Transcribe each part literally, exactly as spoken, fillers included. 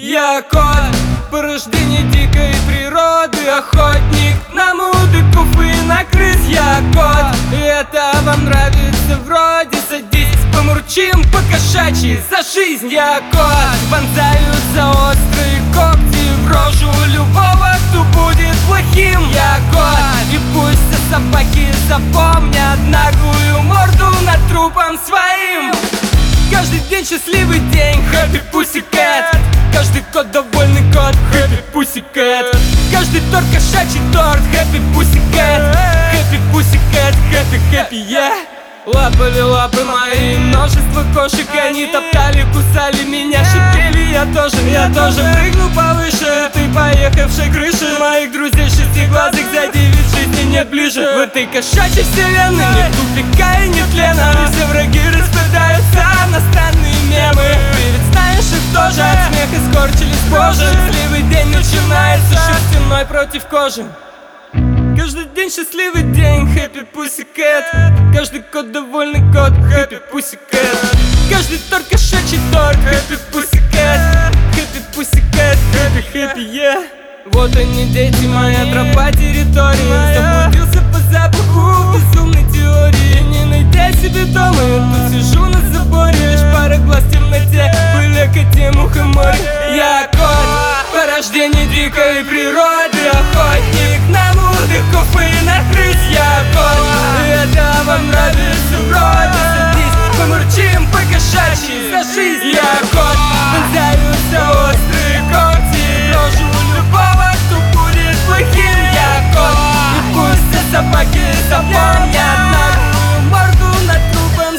Я кот, порождение дикой природы, охотник на мудыков и на крыс. Я кот, и это вам нравится вроде. Садись, помурчим по-кошачьи за жизнь. Я кот, вонзаются острые когти в рожу любого, кто будет плохим. Я кот, и пусть все собаки запомнят наглую морду над трупом своим. Каждый день счастливый день, Happy Pussycat. Каждый кот довольный кот, Happy Pussycat. Каждый торт кошачий торт, Happy Pussycat. Happy Pussycat, happy, happy, yeah. Лапали лапы мои, множество кошек. Они топтали, кусали меня, шипели. Я тоже, я тоже прыгну повыше ты поехавшей крыши моих друзей шестиглазых. За девять жизней нет ближе. В этой кошачьей вселенной нет тупика и нет тлена. И все враги распадаются на странные мемы. Ты ведь знаешь их тоже, от смеха скорчились кожи. Счастливый день начинается шерстяной против кожи. Каждый день счастливый день, Happy Pussycat. Каждый кот довольный кот, Happy Pussycat. Каждый торт кошачий торт, Happy Pussycat. Happy Pussycat, happy, happy, yeah. Вот они, дети, моя тропа, территории. Заблудился по запаху безумной теории. Не найдя себе дома, я тут сижу на заборе. Лишь пара глаз в темноте, были коте, мух и море. Я кот, порождение дикой природы, охотник на мудыков и на крыс. Я кот, и это вам нравится вроде. Садись, помурчим по-кошачьи за жизнь. Я кот, вонзаются острые когти в рожу любого, кто будет плохим. Я кот, и пусть все собаки запомнят наглую морду над трупом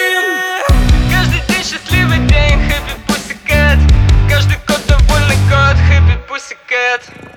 своим. Каждый день счастливый день, Happy Pussycat. Каждый кот довольный кот, Happy Pussycat.